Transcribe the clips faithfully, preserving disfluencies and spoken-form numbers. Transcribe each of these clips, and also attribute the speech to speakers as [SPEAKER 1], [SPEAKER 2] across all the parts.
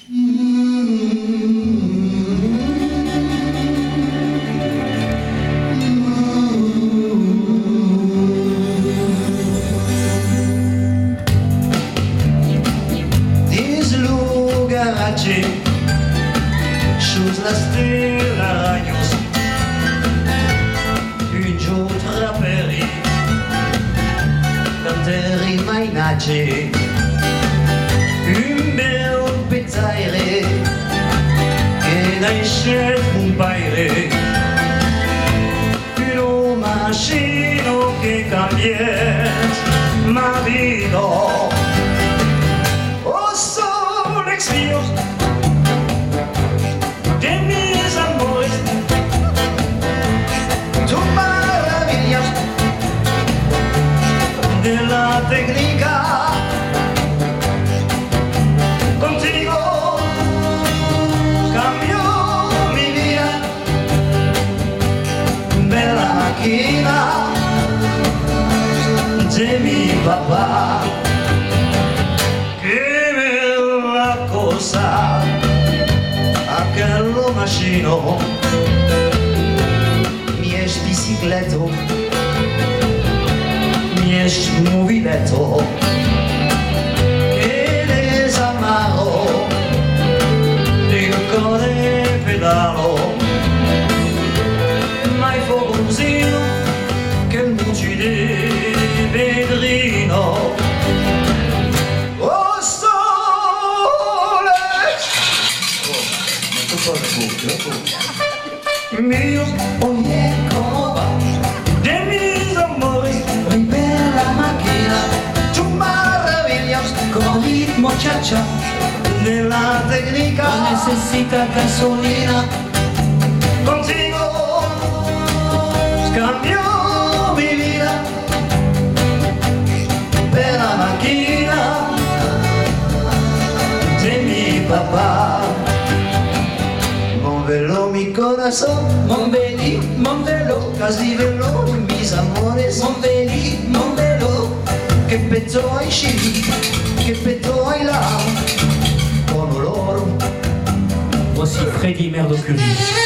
[SPEAKER 1] Chose las telaraños, une autre peri, canteri mainace, un bel pezzaire, che nasce un paire, une machine che cambia ma vita. Oh, sole expio de mis amores, tu maravillas de la técnica. Contigo cambió mi vida, de la máquina de mi papá. Qué bella cosa aquello macchino, mieć bicicletto, mieć mobiletto, che desamaro di cuore pedalo, mai forosino che il muci di vedrino. Mio, oye, ¿cómo va? De mis amores, mi bella máquina, tu maravillas con ritmo cha-cha, de la técnica, no necesita gasolina. Contigo cambió mi vida, de la máquina de mi papá. Mon vélo, mi corazón, mon veli, mon vélo, casi vélo, mis amores, mon veli, mon vélo, che pezzo hai scì, che pezzo hai là, con l'oro.
[SPEAKER 2] Voici Freddie Mercury.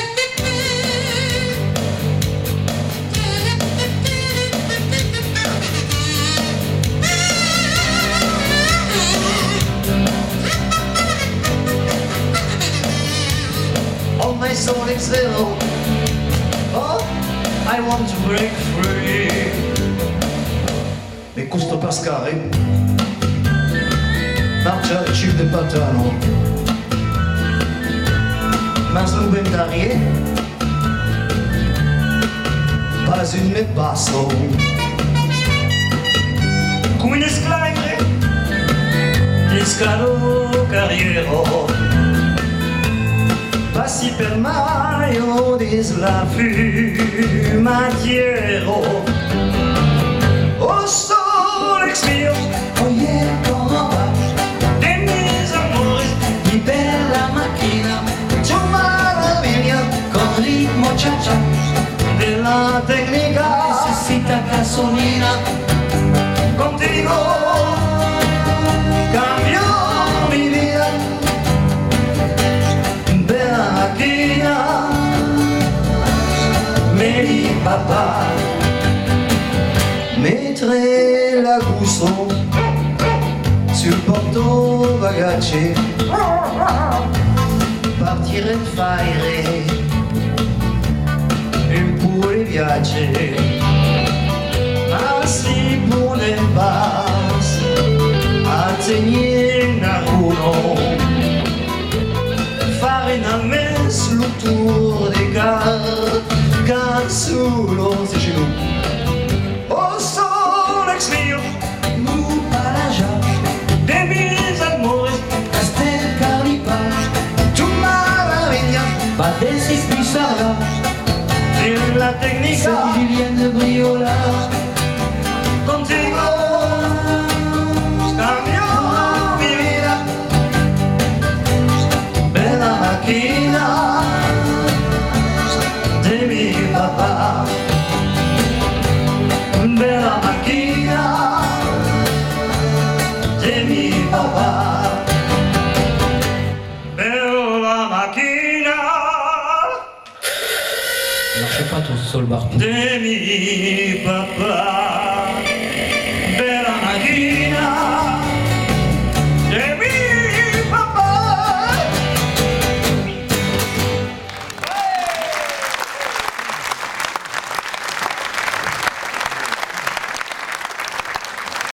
[SPEAKER 1] My soul is still, oh, I want to break free.
[SPEAKER 3] E questo Pascale marcia al chip de patano,
[SPEAKER 1] Ma slubentarie,
[SPEAKER 3] pas une ne passo,
[SPEAKER 1] come ne sclaire, di scalo carriero. Passi per maio di slafumatiero. Oh, sole expio,
[SPEAKER 4] Oye, ¿cómo va?
[SPEAKER 1] de mis amores,
[SPEAKER 4] Mi bella macchina,
[SPEAKER 1] tu maravilla
[SPEAKER 4] con ritmo cha-cha,
[SPEAKER 1] de la técnica.
[SPEAKER 4] necesita gasolina.
[SPEAKER 1] Contigo cambió mi vida, de la máquina mi papá.
[SPEAKER 3] mentre la gusto sul porto bagaggi,
[SPEAKER 1] Partire in faire un po' di viaggi, ma si pone bas a tenere a uno, fare una messe lo tour di car, cazzulo, c'est chez nous. Oh, son ex-mio,
[SPEAKER 4] Nous palaja,
[SPEAKER 1] de mis amores,
[SPEAKER 4] Castel Carlipa,
[SPEAKER 1] tu maravilla,
[SPEAKER 4] Badesis Pissarra,
[SPEAKER 1] de la técnica.
[SPEAKER 4] Saint-Julien de Briola.
[SPEAKER 1] Contigo cambió mi vida, de la máquina de mi papá.
[SPEAKER 2] marche pas ton sol Barton.
[SPEAKER 1] De mi papà, bella macchina